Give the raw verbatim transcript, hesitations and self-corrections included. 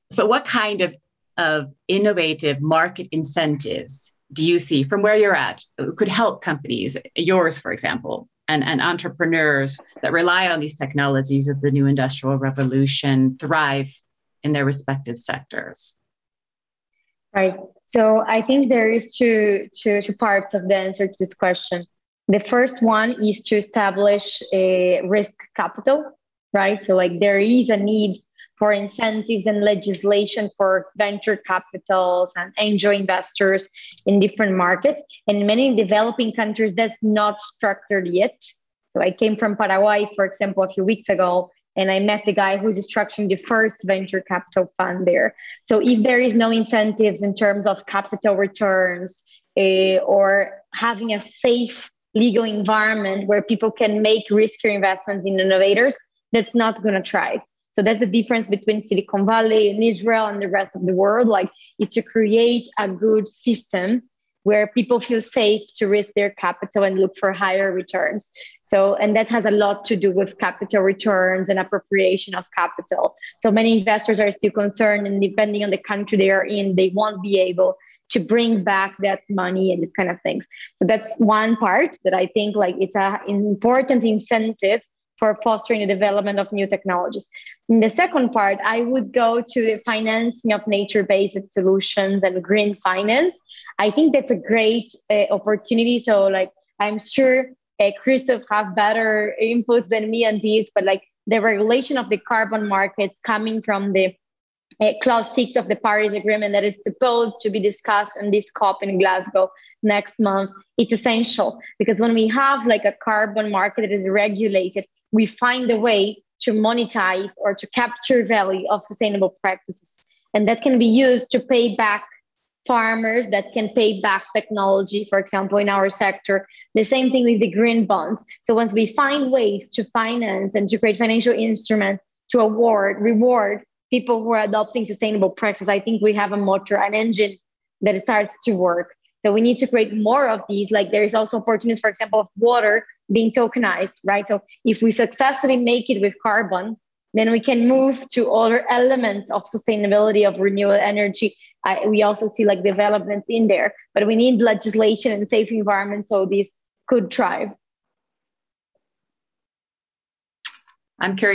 So, what kind of, of innovative market incentives do you see from where you're at could help companies, yours, for example, and, and entrepreneurs that rely on these technologies of the new industrial revolution thrive in their respective sectors? Right. So I think there is two, two, two parts of the answer to this question. The first one is to establish a risk capital, right? So like there is a need for incentives and legislation for venture capitals and angel investors in different markets. And many developing countries, that's not structured yet. So I came from Paraguay, for example, a few weeks ago, and I met the guy who's structuring the first venture capital fund there. So if there is no incentives in terms of capital returns uh, or having a safe legal environment where people can make riskier investments in innovators, that's not going to thrive. So that's the difference between Silicon Valley and Israel and the rest of the world, like is to create a good system where people feel safe to risk their capital and look for higher returns. So, and that has a lot to do with capital returns and appropriation of capital. So many investors are still concerned, and depending on the country they are in, they won't be able to bring back that money and these kind of things. So that's one part that I think like it's a, an important incentive for fostering the development of new technologies. In the second part, I would go to the financing of nature-based solutions and green finance. I think that's a great uh, opportunity. So like, I'm sure uh, Christoph have better inputs than me on this, but like the regulation of the carbon markets coming from the uh, clause six of the Paris Agreement that is supposed to be discussed in this COP in Glasgow next month, it's essential because when we have like a carbon market that is regulated, we find a way to monetize or to capture value of sustainable practices. And that can be used to pay back farmers, that can pay back technology, for example, in our sector. The same thing with the green bonds. So once we find ways to finance and to create financial instruments to award, reward people who are adopting sustainable practice, I think we have a motor, an engine that starts to work. So we need to create more of these. Like there is also opportunities, for example, of water being tokenized, right? So if we successfully make it with carbon, then we can move to other elements of sustainability, of renewable energy. I, we also see like developments in there, but we need legislation and safe environment so these could thrive. I'm curious.